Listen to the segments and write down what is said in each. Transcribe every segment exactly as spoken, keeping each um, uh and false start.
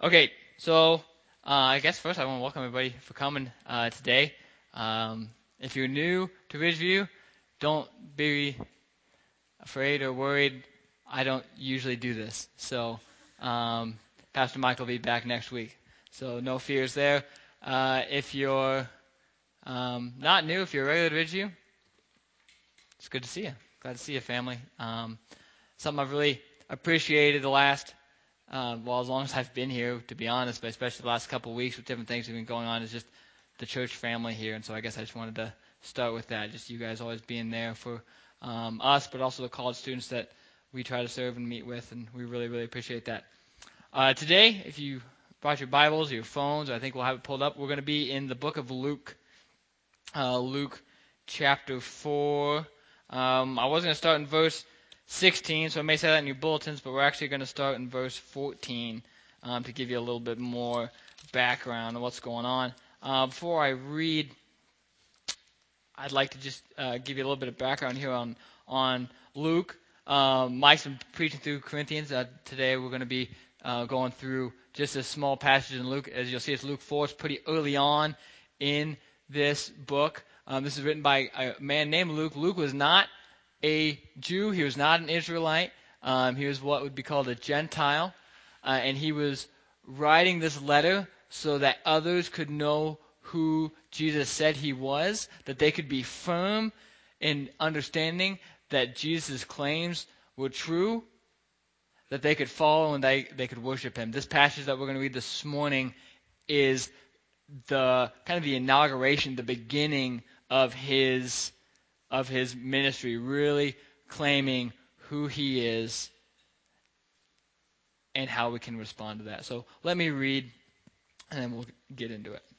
Okay, so uh, I guess first I want to welcome everybody for coming uh, today. Um, if you're new to Ridgeview, don't be afraid or worried. I don't usually do this, so um, Pastor Mike will be back next week, so no fears there. Uh, if you're um, not new, if you're regular to Ridgeview, it's good to see you. Glad to see you, family. Um, something I've really appreciated the last Uh, well, as long as I've been here, to be honest, but especially the last couple of weeks with different things that have been going on, is just the church family here. And so I guess I just wanted to start with that. Just you guys always being there for um, us, but also the college students that we try to serve and meet with, and we really, really appreciate that. Uh, today, if you brought your Bibles or your phones, I think we'll have it pulled up, we're going to be in the book of Luke, uh, Luke chapter four. Um, I was going to start in verse sixteen, so I may say that in your bulletins, but we're actually going to start in verse fourteen um, to give you a little bit more background on what's going on. Uh, before I read, I'd like to just uh, give you a little bit of background here on on Luke. Um, Mike's been preaching through Corinthians. Uh, today we're going to be uh, going through just a small passage in Luke. As you'll see, it's Luke four. It's pretty early on in this book. Um, this is written by a man named Luke. Luke was not a Jew. He was not an Israelite. Um, he was what would be called a Gentile. Uh, and he was writing this letter so that others could know who Jesus said he was, that they could be firm in understanding that Jesus' claims were true, that they could follow and they, they could worship him. This passage that we're going to read this morning is the kind of the inauguration, the beginning of his of his ministry, really claiming who he is and how we can respond to that. So let me read, and then we'll get into it.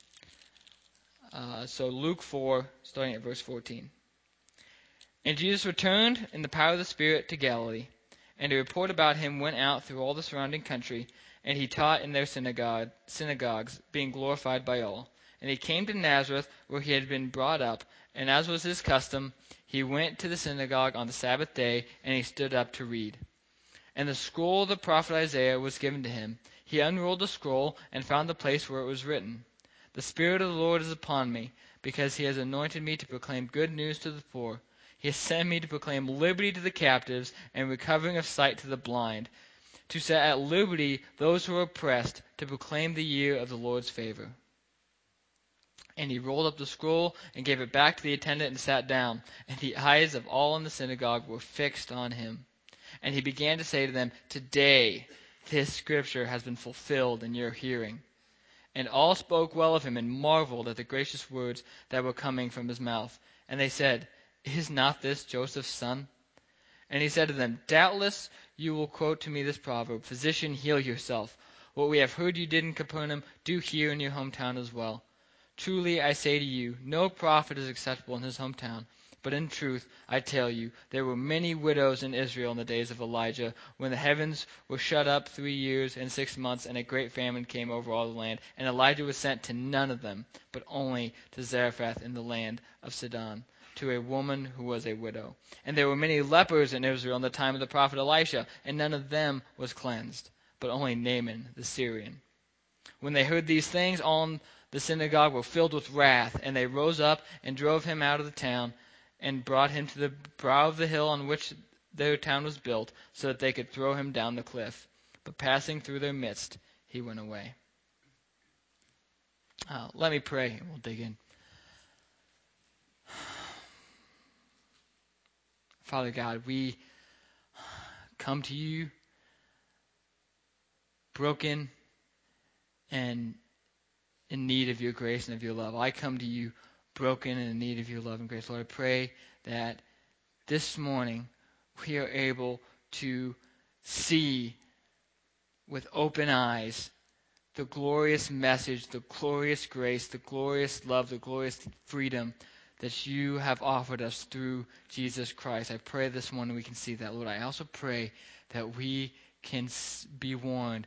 Uh, so Luke four, starting at verse fourteen. And Jesus returned in the power of the Spirit to Galilee, and a report about him went out through all the surrounding country, and he taught in their synagogue, synagogues, being glorified by all. And he came to Nazareth, where he had been brought up, and as was his custom, he went to the synagogue on the Sabbath day, and he stood up to read. And the scroll of the prophet Isaiah was given to him. He unrolled the scroll and found the place where it was written, "The Spirit of the Lord is upon me, because he has anointed me to proclaim good news to the poor. He has sent me to proclaim liberty to the captives and recovering of sight to the blind, to set at liberty those who are oppressed, to proclaim the year of the Lord's favor." And he rolled up the scroll and gave it back to the attendant and sat down. And the eyes of all in the synagogue were fixed on him. And he began to say to them, "Today this scripture has been fulfilled in your hearing." And all spoke well of him and marveled at the gracious words that were coming from his mouth. And they said, "Is not this Joseph's son?" And he said to them, "Doubtless you will quote to me this proverb, 'Physician, heal yourself. What we have heard you did in Capernaum, do here in your hometown as well.' Truly I say to you, no prophet is acceptable in his hometown. But in truth, I tell you, there were many widows in Israel in the days of Elijah, when the heavens were shut up three years and six months, and a great famine came over all the land. And Elijah was sent to none of them, but only to Zarephath in the land of Sidon, to a woman who was a widow. And there were many lepers in Israel in the time of the prophet Elisha, and none of them was cleansed, but only Naaman the Syrian. When they heard these things, all in the synagogue were filled with wrath, and they rose up and drove him out of the town, and brought him to the brow of the hill on which their town was built, so that they could throw him down the cliff. But passing through their midst, he went away. Uh, let me pray, and we'll dig in. Father God, we come to you broken and in need of your grace and of your love. I come to you broken and in need of your love and grace. Lord, I pray that this morning we are able to see with open eyes the glorious message, the glorious grace, the glorious love, the glorious freedom that you have offered us through Jesus Christ. I pray this morning we can see that, Lord. I also pray that we can be warned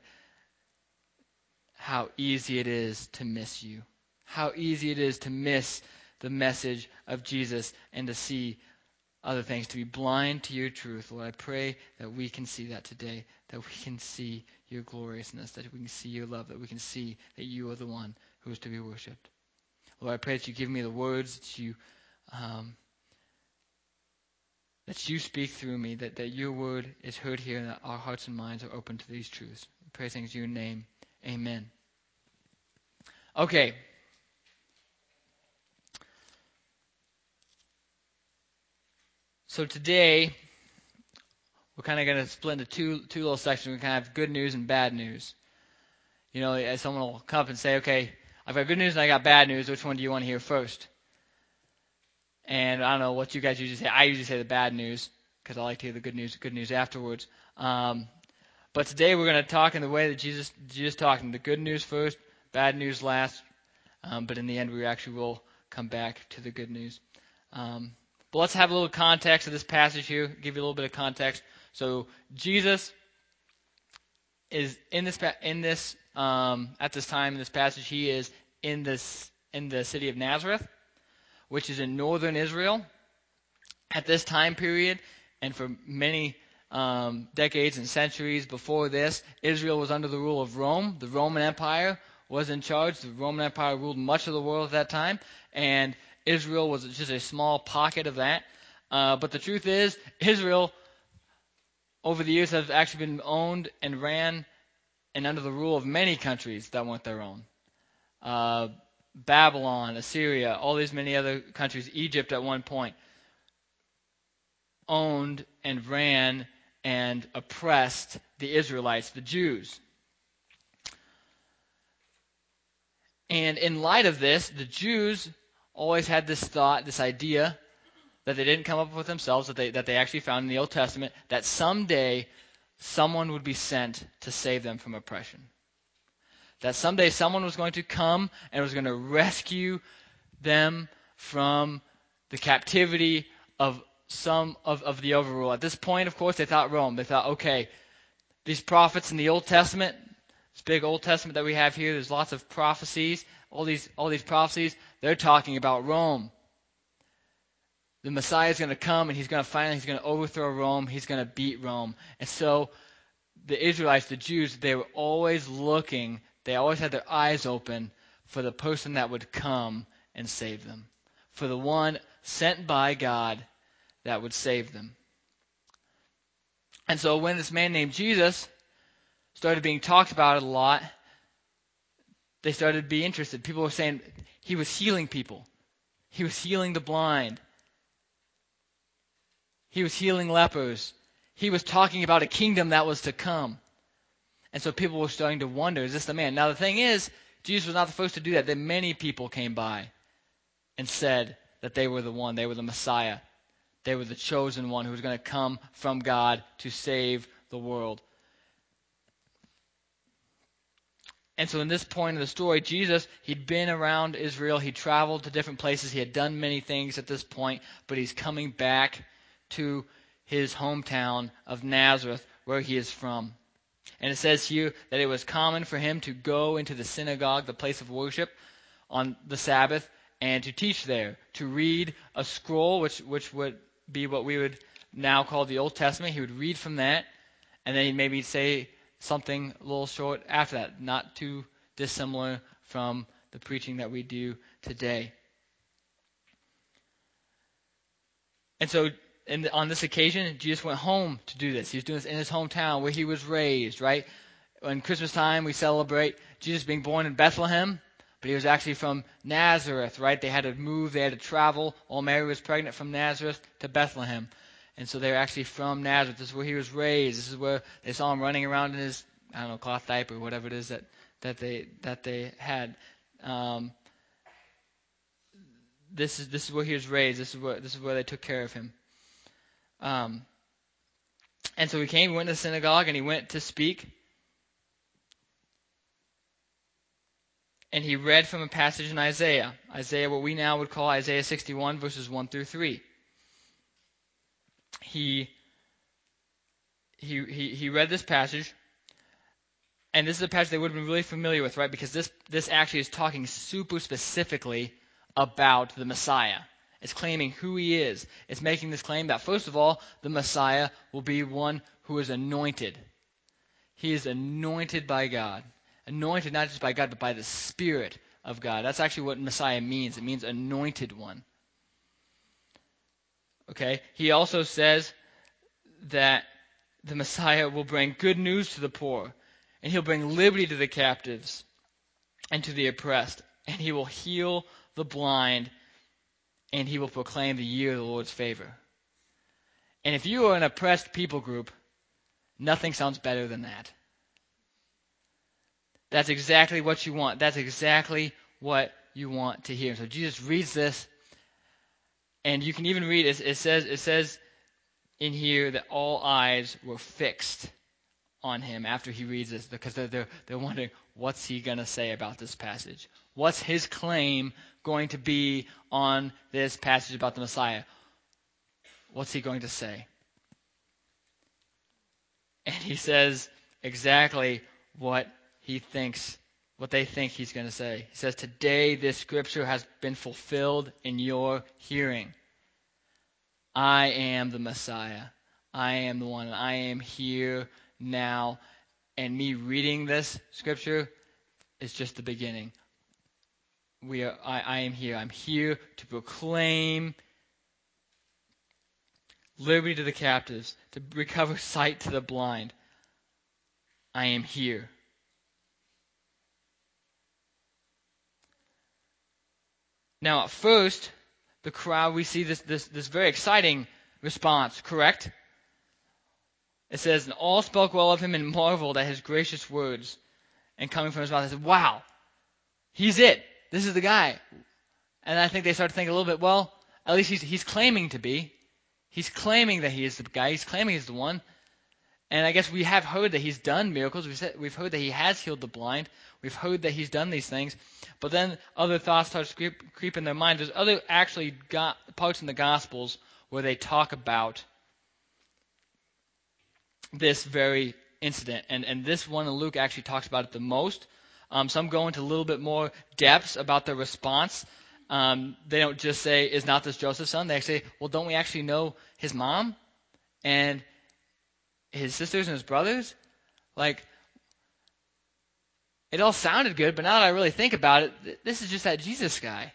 how easy it is to miss you, how easy it is to miss the message of Jesus and to see other things, to be blind to your truth. Lord, I pray that we can see that today, that we can see your gloriousness, that we can see your love, that we can see that you are the one who is to be worshipped. Lord, I pray that you give me the words, that you um, that you speak through me, that, that your word is heard here, and that our hearts and minds are open to these truths. I pray things in your name. Amen. Okay. So today, we're kind of going to split into two two little sections. We kind of have good news and bad news. You know, as someone will come up and say, okay, I've got good news and I got bad news. Which one do you want to hear first? And I don't know what you guys usually say. I usually say the bad news because I like to hear the good news, good news afterwards. Um, but today we're going to talk in the way that Jesus Jesus talked. The good news first, bad news last. Um, but in the end, we actually will come back to the good news. Um, but let's have a little context of this passage here. Give you a little bit of context. So Jesus is in this in this um, at this time in this passage. He is in this in the city of Nazareth, which is in northern Israel. At this time period, and for many um, decades and centuries before this, Israel was under the rule of Rome. The Roman Empire was in charge. The Roman Empire ruled much of the world at that time, and Israel was just a small pocket of that. Uh, but the truth is, Israel, over the years, has actually been owned and ran and under the rule of many countries that weren't their own. Uh, Babylon, Assyria, all these many other countries, Egypt at one point, owned and ran and oppressed the Israelites, the Jews. And in light of this, the Jews always had this thought, this idea, that they didn't come up with themselves, that they, that they actually found in the Old Testament, that someday someone would be sent to save them from oppression. That someday someone was going to come and was going to rescue them from the captivity of some of, of the overrule. At this point, of course, they thought Rome. They thought, okay, these prophets in the Old Testament, this big Old Testament that we have here, there's lots of prophecies, all these all these prophecies, they're talking about Rome. The Messiah is going to come and he's going to finally, he's going to overthrow Rome, he's going to beat Rome. And so the Israelites, the Jews, they were always looking, they always had their eyes open for the person that would come and save them. For the one sent by God that would save them. And so when this man named Jesus started being talked about a lot, they started to be interested. People were saying he was healing people. He was healing the blind. He was healing lepers. He was talking about a kingdom that was to come. And so people were starting to wonder, is this the man? Now the thing is, Jesus was not the first to do that. Then many people came by and said that they were the one, they were the Messiah. They were the chosen one who was going to come from God to save the world. And so in this point of the story, Jesus, he'd been around Israel. He traveled to different places. He had done many things at this point, but he's coming back to his hometown of Nazareth, where he is from. And it says here that it was common for him to go into the synagogue, the place of worship, on the Sabbath, and to teach there, to read a scroll, which which would be what we would now call the Old Testament. He would read from that, and then he'd maybe say something a little short after that, not too dissimilar from the preaching that we do today. And so in, on this occasion, Jesus went home to do this. He was doing this in his hometown where he was raised, right? On Christmas time, we celebrate Jesus being born in Bethlehem, but he was actually from Nazareth, right? They had to move, they had to travel. While Mary was pregnant, from Nazareth to Bethlehem. And so they're actually from Nazareth. This is where he was raised. This is where they saw him running around in his, I don't know, cloth diaper, whatever it is that, that they that they had. Um, this is this is where he was raised. This is where this is where they took care of him. Um, and so he came, he went to the synagogue, and he went to speak. And he read from a passage in Isaiah. Isaiah, what we now would call Isaiah sixty-one, verses one through three. He, he, he, he read this passage, and this is a passage they would have been really familiar with, right? Because this, this actually is talking super specifically about the Messiah. It's claiming who he is. It's making this claim that, first of all, the Messiah will be one who is anointed. He is anointed by God. Anointed not just by God, but by the Spirit of God. That's actually what Messiah means. It means anointed one. Okay? He also says that the Messiah will bring good news to the poor, and he'll bring liberty to the captives and to the oppressed, and he will heal the blind, and he will proclaim the year of the Lord's favor. And if you are an oppressed people group, nothing sounds better than that. That's exactly what you want. That's exactly what you want to hear. So Jesus reads this, and you can even read it. It says, it says in here that all eyes were fixed on him after he reads this, because they're, they're, they're wondering, what's he going to say about this passage? What's his claim going to be on this passage about the Messiah? What's he going to say? And he says exactly what he thinks, what they think he's going to say. He says, today this scripture has been fulfilled in your hearing. I am the Messiah. I am the one. I am here now. And me reading this scripture is just the beginning. We are, I, I am here. I'm here to proclaim liberty to the captives, to recover sight to the blind. I am here. Now, at first, the crowd, we see this, this, this very exciting response, correct? It says, and all spoke well of him and marveled at his gracious words. And coming from his mouth, they said, wow, he's it. This is the guy. And I think they start to think a little bit, well, at least he's, he's claiming to be. He's claiming that he is the guy. He's claiming he's the one. And I guess we have heard that he's done miracles. We've, said, we've heard that he has healed the blind. We've heard that he's done these things. But then other thoughts start to creep, creep in their mind. There's other actually got parts in the Gospels where they talk about this very incident. And, and this one in Luke actually talks about it the most. Um, some go into a little bit more depths about the response. Um, they don't just say, is not this Joseph's son? They say, well, don't we actually know his mom and his sisters and his brothers? Like, it all sounded good, but now that I really think about it, this is just that Jesus guy.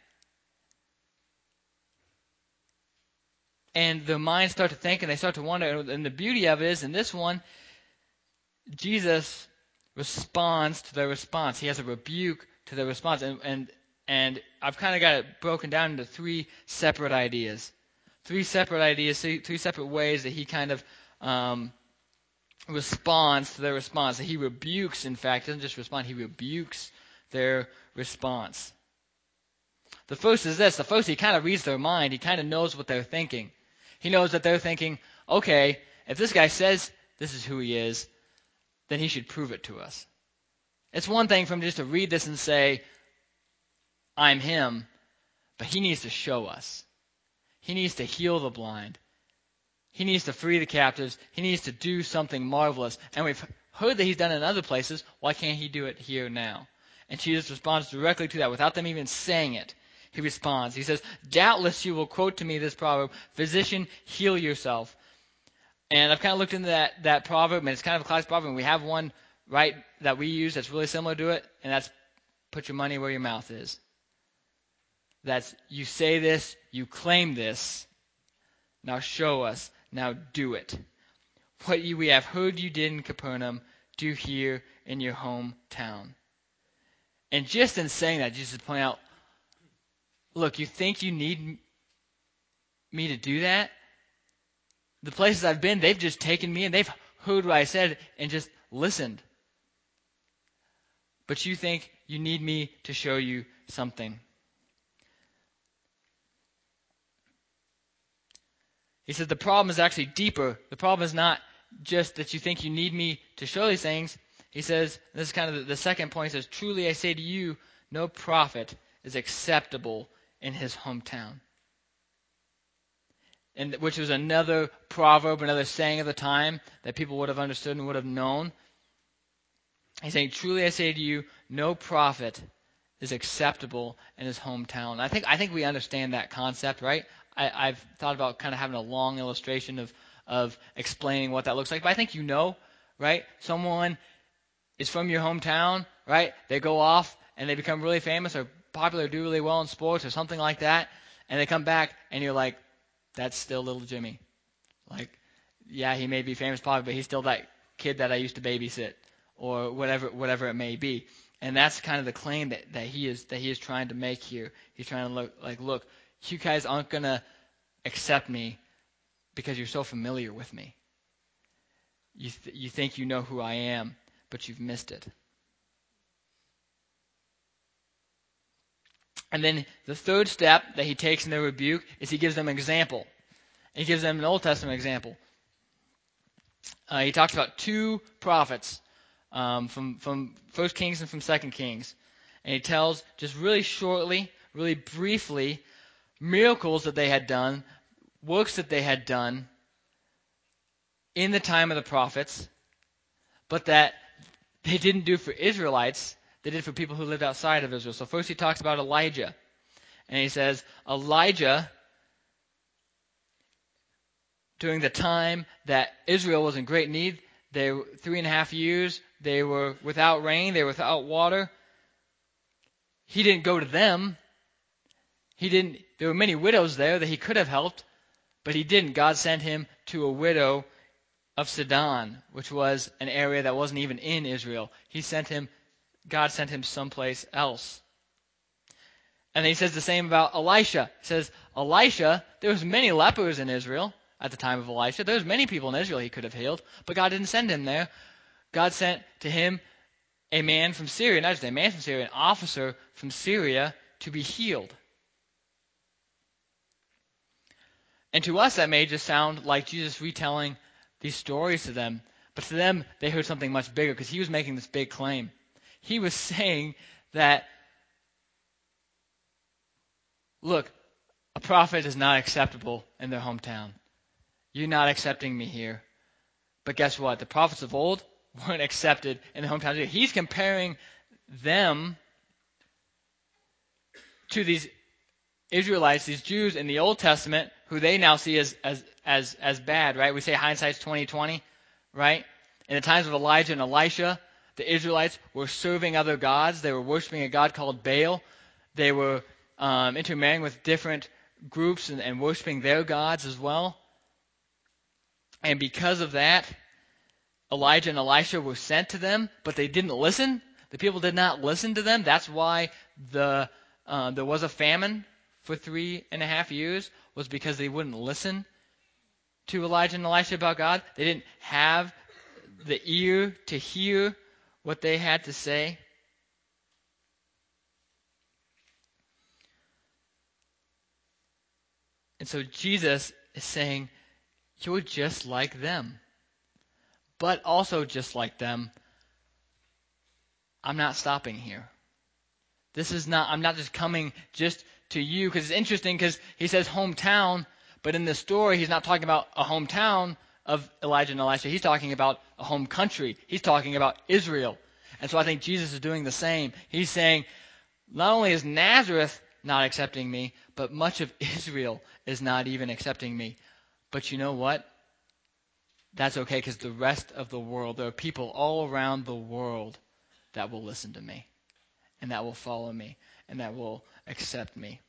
And their minds start to think and they start to wonder. And the beauty of it is, in this one, Jesus responds to their response. He has a rebuke to their response. And and, and I've kind of got it broken down into three separate ideas. Three separate ideas, three, three separate ways that he kind of um, responds to their response. He rebukes, in fact, doesn't just respond, he rebukes their response. The first is this. The first, he kind of reads their mind. He kind of knows what they're thinking. He knows that they're thinking, okay, if this guy says this is who he is, then he should prove it to us. It's one thing for him just to read this and say, I'm him, but he needs to show us. He needs to heal the blind. He needs to free the captives. He needs to do something marvelous. And we've heard that he's done it in other places. Why can't he do it here now? And Jesus responds directly to that without them even saying it. He responds. He says, doubtless you will quote to me this proverb, physician, heal yourself. And I've kind of looked into that, that proverb, and it's kind of a classic proverb. And we have one, right, that we use that's really similar to it, and that's put your money where your mouth is. That's, you say this, you claim this, now show us, now do it. What you, we have heard you did in Capernaum, do here in your hometown. And just in saying that, Jesus is pointing out, look, you think you need me to do that? The places I've been, they've just taken me and they've heard what I said and just listened. But you think you need me to show you something. He said the problem is actually deeper. The problem is not just that you think you need me to show these things. He says, this is kind of the, the second point, he says, truly I say to you, no prophet is acceptable in his hometown. And which was another proverb, another saying of the time that people would have understood and would have known. He's saying, truly I say to you, no prophet is acceptable in his hometown. I think I think we understand that concept, right? I, I've thought about kind of having a long illustration of, of explaining what that looks like. But I think you know, right? Someone is from your hometown, right? They go off and they become really famous or popular, do really well in sports or something like that, and they come back and you're like, that's still little Jimmy. Like, yeah, he may be famous popular, but he's still that kid that I used to babysit or whatever whatever it may be. And that's kind of the claim that, that he is that he is trying to make here. He's trying to look like, look, you guys aren't gonna accept me because you're so familiar with me. You th- you think you know who I am, but you've missed it. And then the third step that he takes in their rebuke is he gives them an example. He gives them an Old Testament example. Uh, he talks about two prophets um, from from First Kings and from Second Kings, and he tells just really shortly, really briefly, miracles that they had done, works that they had done in the time of the prophets, but that they didn't do for Israelites. They did for people who lived outside of Israel. So first he talks about Elijah, and he says Elijah, during the time that Israel was in great need, they were three and a half years, they were without rain, they were without water. He didn't go to them. He didn't. There were many widows there that he could have helped, but he didn't. God sent him to a widow of Sidon, which was an area that wasn't even in Israel. He sent him. God sent him someplace else. And then he says the same about Elisha. He says, Elisha, there was many lepers in Israel at the time of Elisha. There was many people in Israel he could have healed, but God didn't send him there. God sent to him a man from Syria, not just a man from Syria, an officer from Syria to be healed. And to us, that may just sound like Jesus retelling these stories to them. But to them, they heard something much bigger because he was making this big claim. He was saying that, look, a prophet is not acceptable in their hometown. You're not accepting me here. But guess what? The prophets of old weren't accepted in the hometown. He's comparing them to these Israelites, these Jews in the Old Testament, who they now see as as as as bad, right? We say hindsight's twenty twenty, right? In the times of Elijah and Elisha, the Israelites were serving other gods. They were worshiping a god called Baal. They were um, intermarrying with different groups and, and worshiping their gods as well. And because of that, Elijah and Elisha were sent to them, but they didn't listen. The people did not listen to them. That's why the uh, there was a famine for three and a half years, was because they wouldn't listen to Elijah and Elisha about God. They didn't have the ear to hear what they had to say. And so Jesus is saying, you're just like them. But also just like them, I'm not stopping here. This is not, I'm not just coming just to you, because it's interesting because he says hometown, but in this story he's not talking about a hometown of Elijah and Elisha. He's talking about a home country. He's talking about Israel. And so I think Jesus is doing the same. He's saying, not only is Nazareth not accepting me, but much of Israel is not even accepting me. But you know what? That's okay, because the rest of the world, there are people all around the world that will listen to me, and that will follow me, and that will accept me.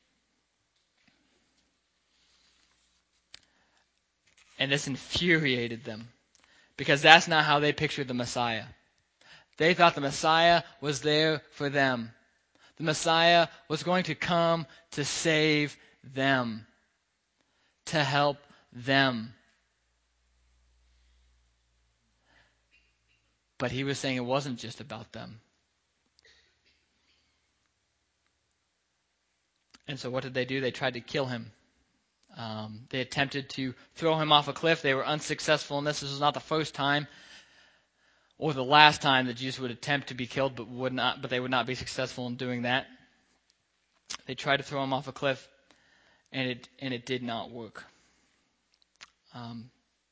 And this infuriated them, because that's not how they pictured the Messiah. They thought the Messiah was there for them. The Messiah was going to come to save them, to help them. But he was saying it wasn't just about them. And so what did they do? They tried to kill him. Um, they attempted to throw him off a cliff. They were unsuccessful in this. This was not the first time or the last time that Jesus would attempt to be killed, but would not. But they would not be successful in doing that. They tried to throw him off a cliff, and it and it did not work. Um,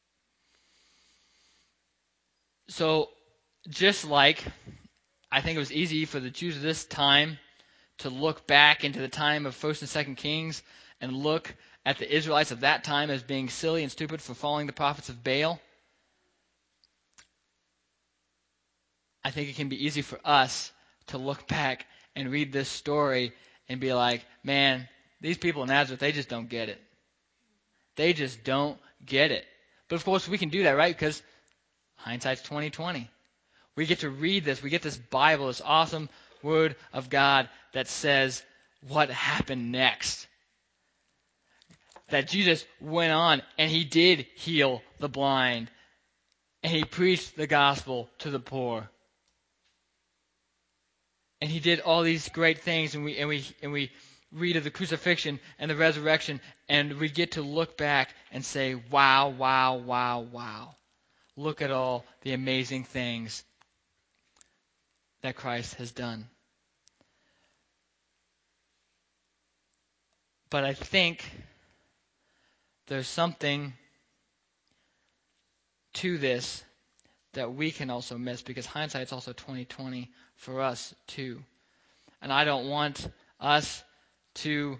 so, just like I think it was easy for the Jews of this time to look back into the time of First and Second Kings and look at the Israelites of that time as being silly and stupid for following the prophets of Baal, I think it can be easy for us to look back and read this story and be like, man, these people in Nazareth, they just don't get it. They just don't get it. But of course we can do that, right? Because hindsight's twenty twenty. We get to read this. We get this Bible, this awesome Word of God that says what happened next. That Jesus went on and he did heal the blind. And he preached the gospel to the poor. And he did all these great things, and we and we and we read of the crucifixion and the resurrection, and we get to look back and say, wow, wow, wow, wow. Look at all the amazing things that Christ has done. But I think there's something to this that we can also miss, because hindsight's also twenty twenty for us too. And I don't want us to,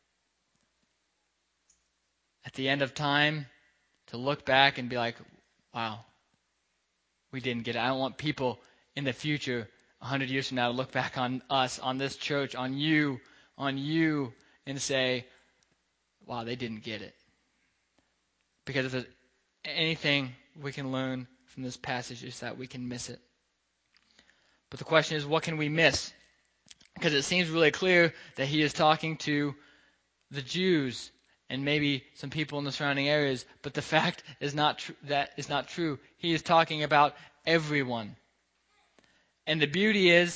at the end of time, to look back and be like, wow, we didn't get it. I don't want people in the future, a hundred years from now, to look back on us, on this church, on you, on you, and say, wow, they didn't get it. Because if there's anything we can learn from this passage, is that we can miss it. But the question is, what can we miss? Because it seems really clear that he is talking to the Jews and maybe some people in the surrounding areas, but the fact is not tr- that is not true. He is talking about everyone. And the beauty is,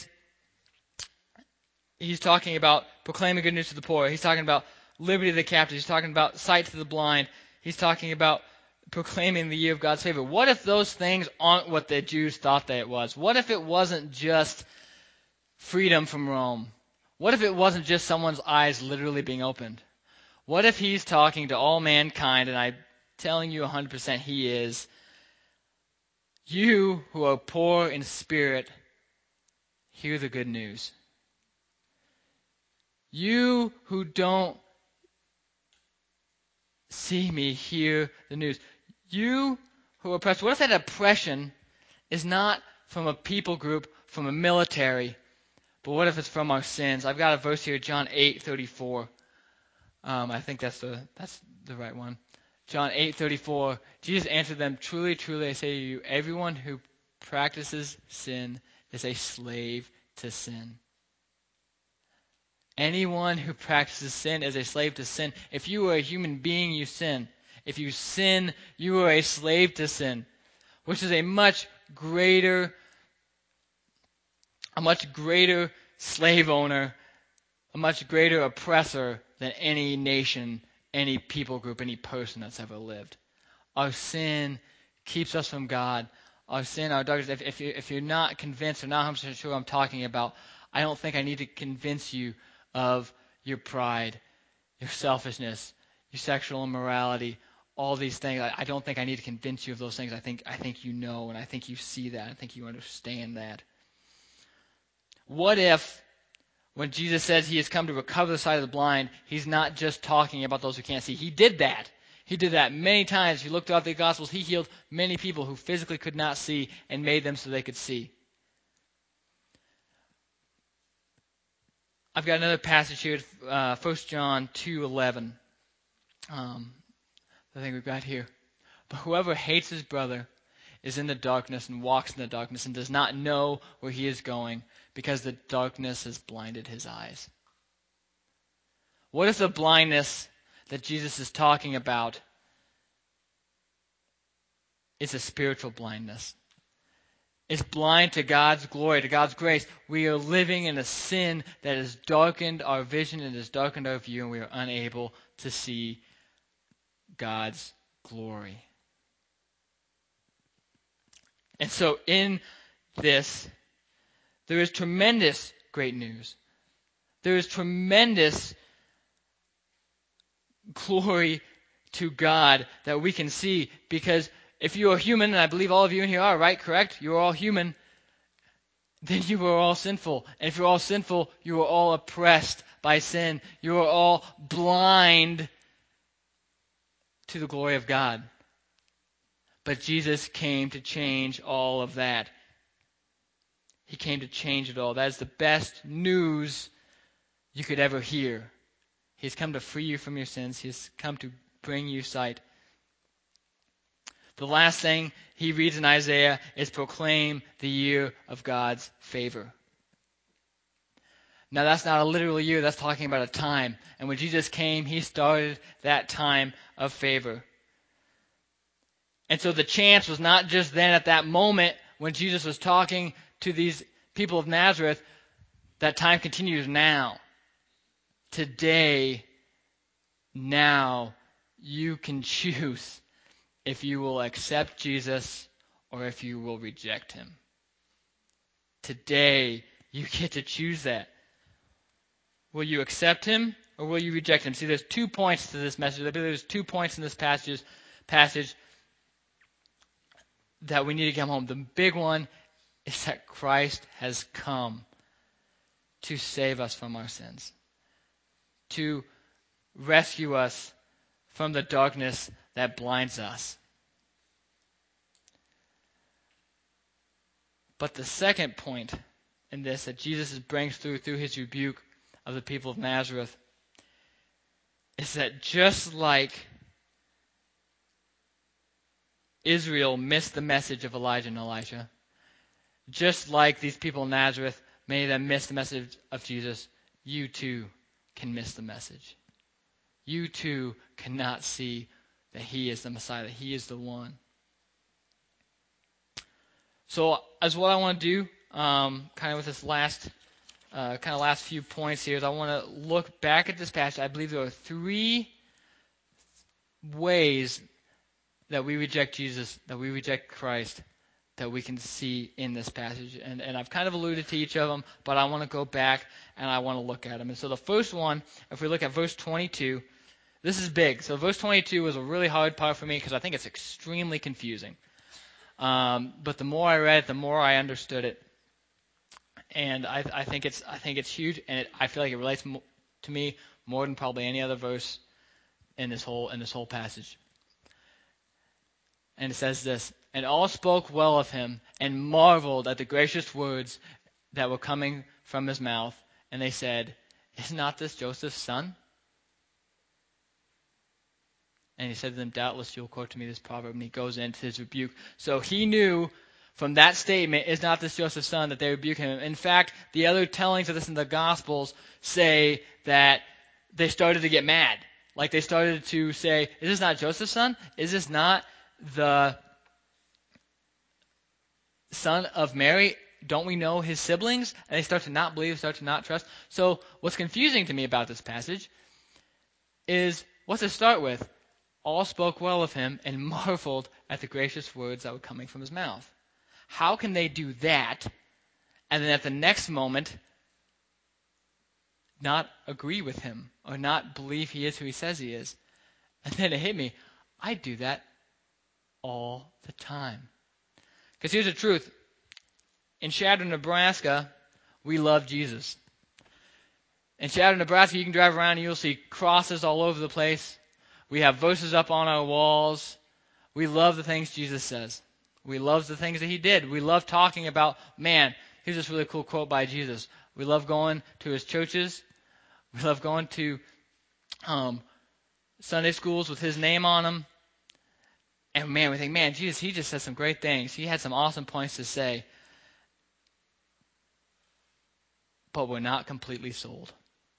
he's talking about proclaiming good news to the poor. He's talking about liberty to the captives. He's talking about sight to the blind. He's talking about proclaiming the year of God's favor. What if those things aren't what the Jews thought that it was? What if it wasn't just freedom from Rome? What if it wasn't just someone's eyes literally being opened? What if he's talking to all mankind, and I'm telling you one hundred percent he is, you who are poor in spirit, hear the good news. You who don't see me, hear the news. You who are oppressed, what if that oppression is not from a people group, from a military, but what if it's from our sins? I've got a verse here, John eight thirty-four. Um, I think that's the that's the right one. John eight thirty-four. Jesus answered them, "Truly, truly, I say to you, everyone who practices sin is a slave to sin." Anyone who practices sin is a slave to sin. If you are a human being, you sin. If you sin, you are a slave to sin, which is a much greater, a much greater slave owner, a much greater oppressor than any nation, any people group, any person that's ever lived. Our sin keeps us from God. Our sin, our darkness. If, if, you, if you're not convinced or not one hundred percent sure what I'm talking about, I don't think I need to convince you of your pride, your selfishness, your sexual immorality, all these things. I, I don't think I need to convince you of those things. I think I think you know, and I think you see that. I think you understand that. What if, when Jesus says he has come to recover the sight of the blind, he's not just talking about those who can't see? He did that. He did that many times. If you look throughout the Gospels, he healed many people who physically could not see and made them so they could see. I've got another passage here, uh, First John two eleven. Um, I think we've got here. But whoever hates his brother is in the darkness and walks in the darkness and does not know where he is going, because the darkness has blinded his eyes. What if the blindness that Jesus is talking about is a spiritual blindness? It's blind to God's glory, to God's grace. We are living in a sin that has darkened our vision and has darkened our view, and we are unable to see God's glory. And so in this, there is tremendous great news. There is tremendous glory to God that we can see, because if you are human, and I believe all of you in here are, right? Correct? You are all human. Then you are all sinful. And if you're all sinful, you are all oppressed by sin. You are all blind to the glory of God. But Jesus came to change all of that. He came to change it all. That is the best news you could ever hear. He's come to free you from your sins. He's come to bring you sight. The last thing he reads in Isaiah is proclaim the year of God's favor. Now that's not a literal year, that's talking about a time. And when Jesus came, he started that time of favor. And so the chance was not just then at that moment when Jesus was talking to these people of Nazareth, that time continues now. Today, now, you can choose if you will accept Jesus or if you will reject him. Today, you get to choose that. Will you accept him or will you reject him? See, there's two points to this message. I believe there's two points in this passage, passage that we need to come home. The big one is that Christ has come to save us from our sins, to rescue us from the darkness that blinds us. But the second point in this that Jesus brings through through his rebuke of the people of Nazareth is that just like Israel missed the message of Elijah and Elisha, just like these people in Nazareth, many of them missed the message of Jesus, you too can miss the message. You too cannot see that he is the Messiah, that he is the one. So as what I want to do, um, kind of with this last, uh, kind of last few points here, is I want to look back at this passage. I believe there are three ways that we reject Jesus, that we reject Christ, that we can see in this passage. And, and I've kind of alluded to each of them, but I want to go back and I want to look at them. And so the first one, if we look at verse twenty-two, this is big. So verse twenty-two was a really hard part for me because I think it's extremely confusing. Um, but the more I read it, the more I understood it. And I, I think it's I think it's huge, and it, I feel like it relates mo- to me more than probably any other verse in this whole in this whole passage. And it says this, and all spoke well of him and marveled at the gracious words that were coming from his mouth. And they said, is not this Joseph's son? And he said to them, doubtless you'll quote to me this proverb. And he goes into his rebuke. So he knew from that statement, is not this Joseph's son, that they rebuke him. In fact, the other tellings of this in the Gospels say that they started to get mad. Like they started to say, is this not Joseph's son? Is this not the son of Mary? Don't we know his siblings? And they start to not believe, start to not trust. So what's confusing to me about this passage is, what's it start with? All spoke well of him and marveled at the gracious words that were coming from his mouth. How can they do that and then at the next moment not agree with him or not believe he is who he says he is? And then it hit me. I do that all the time. Because here's the truth. In Shadow, Nebraska, we love Jesus. In Shadow, Nebraska, you can drive around and you'll see crosses all over the place. We have verses up on our walls. We love the things Jesus says. We love the things that he did. We love talking about, man, here's this really cool quote by Jesus. We love going to his churches. We love going to um, Sunday schools with his name on them. And man, we think, man, Jesus, he just said some great things. He had some awesome points to say. But we're not completely sold.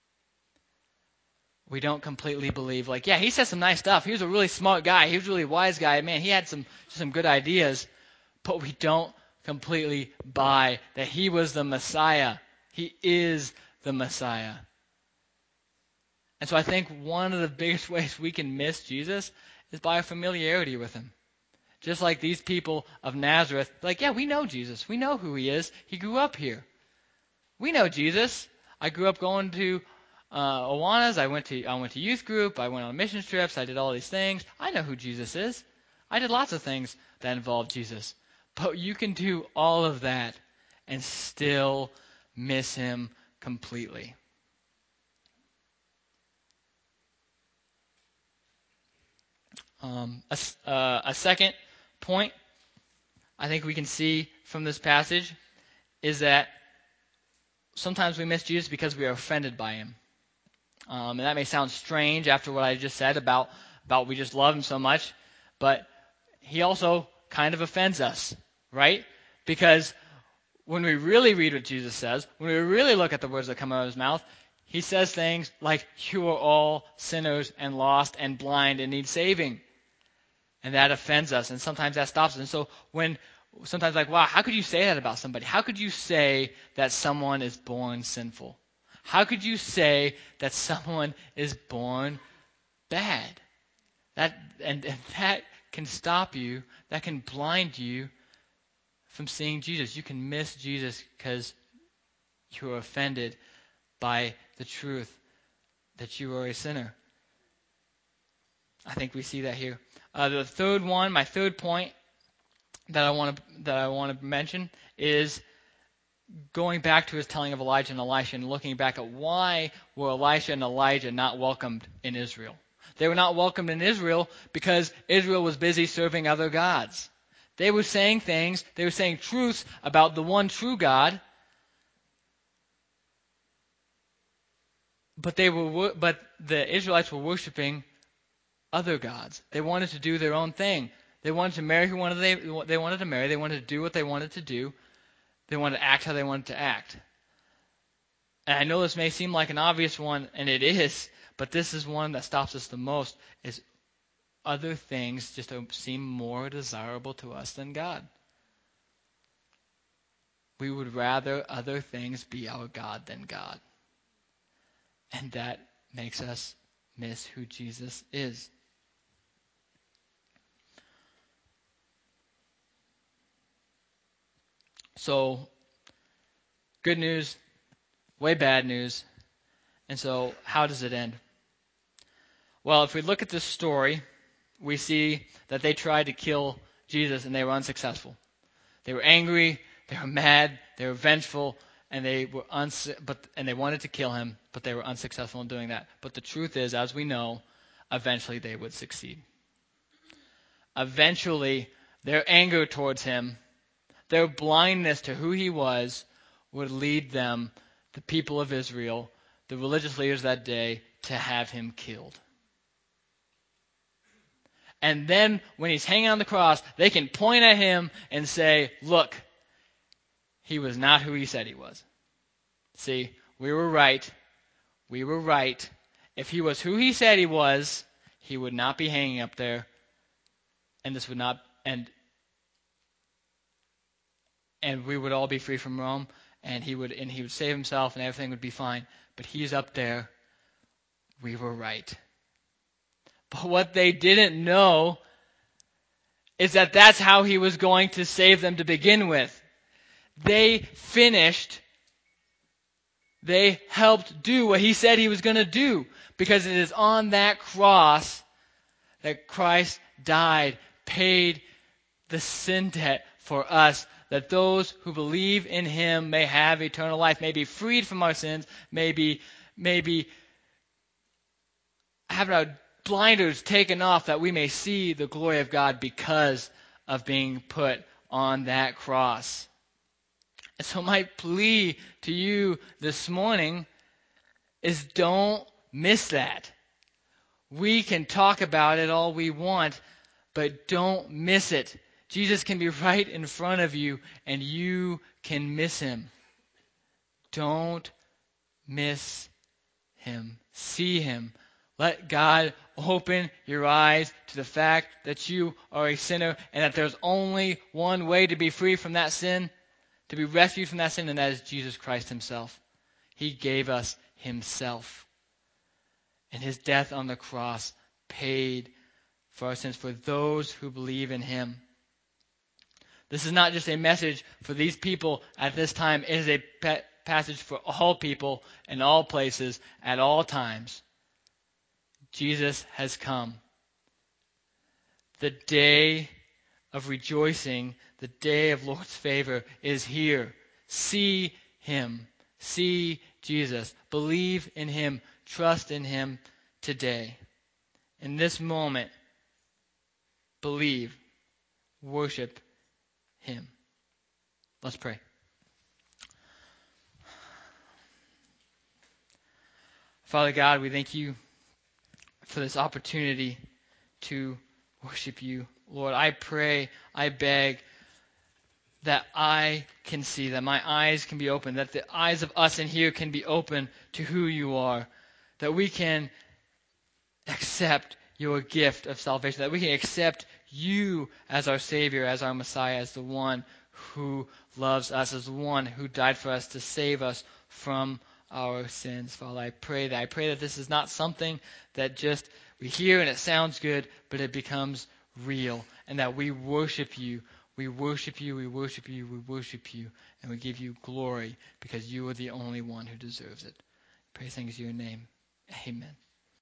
We don't completely believe, like, yeah, he said some nice stuff. He was a really smart guy. He was a really wise guy. Man, he had some some good ideas. But we don't completely buy that he was the Messiah. He is the Messiah. And so I think one of the biggest ways we can miss Jesus is by our familiarity with him. Just like these people of Nazareth, like, yeah, we know Jesus. We know who he is. He grew up here. We know Jesus. I grew up going to uh, Awanas. I went to I went to youth group. I went on mission trips. I did all these things. I know who Jesus is. I did lots of things that involved Jesus. But you can do all of that and still miss him completely. Um, a, s- uh, a second point I think we can see from this passage is that sometimes we miss Jesus because we are offended by him. Um, and that may sound strange after what I just said about, about we just love him so much, but he also kind of offends us, right? Because when we really read what Jesus says, when we really look at the words that come out of his mouth, he says things like, you are all sinners and lost and blind and need saving. And that offends us, and sometimes that stops us. And so when sometimes like, wow, how could you say that about somebody? How could you say that someone is born sinful? How could you say that someone is born bad? That and, and that can stop you, that can blind you from seeing Jesus. You can miss Jesus because you are offended by the truth that you are a sinner. I think we see that here. Uh, the third one, my third point that I want to that I want to mention is going back to his telling of Elijah and Elisha and looking back at why were Elisha and Elijah not welcomed in Israel. They were not welcomed in Israel because Israel was busy serving other gods. They were saying things, they were saying truths about the one true God, but they were but the Israelites were worshiping other gods. They wanted to do their own thing. They wanted to marry who wanted they they wanted to marry. They wanted to do what they wanted to do. They wanted to act how they wanted to act. And I know this may seem like an obvious one, and it is, but this is one that stops us the most, is other things just seem more desirable to us than God. We would rather other things be our God than God. And that makes us miss who Jesus is. So, good news, way bad news. And so, how does it end? Well, if we look at this story, we see that they tried to kill Jesus and they were unsuccessful. They were angry, they were mad, they were vengeful, and they were uns- but and they wanted to kill him, but they were unsuccessful in doing that. But the truth is, as we know, eventually they would succeed. Eventually, their anger towards him, their blindness to who he was, would lead them, the people of Israel, the religious leaders that day, to have him killed. And then when he's hanging on the cross, they can point at him and say, look, he was not who he said he was. See, we were right. We were right. If he was who he said he was, he would not be hanging up there. And this would not, and and we would all be free from Rome, and he would and he would save himself and everything would be fine. But he's up there. We were right. But what they didn't know is that that's how he was going to save them to begin with. They finished, they helped do what he said he was going to do, because it is on that cross that Christ died, paid the sin debt for us, that those who believe in him may have eternal life, may be freed from our sins, may be, may be have our blinders taken off, that we may see the glory of God because of being put on that cross. And so my plea to you this morning is don't miss that. We can talk about it all we want, but don't miss it. Jesus can be right in front of you, and you can miss him. Don't miss him. See him. Let God open your eyes to the fact that you are a sinner and that there's only one way to be free from that sin, to be rescued from that sin, and that is Jesus Christ himself. He gave us himself. And his death on the cross paid for our sins, for those who believe in him. This is not just a message for these people at this time. It is a pe- passage for all people in all places at all times. Jesus has come. The day of rejoicing, the day of Lord's favor is here. See him. See Jesus. Believe in him. Trust in him today. In this moment, believe, worship him. Let's pray. Father God, we thank you for this opportunity to worship you. Lord, I pray, I beg that I can see, that my eyes can be open, that the eyes of us in here can be open to who you are, that we can accept your gift of salvation, that we can accept you as our Savior, as our Messiah, as the one who loves us, as the one who died for us to save us from our sins. Father, I pray that. I pray that this is not something that just we hear and it sounds good, but it becomes real, and that we worship you. We worship you, we worship you, we worship you, and we give you glory because you are the only one who deserves it. Praise things in your name. Amen.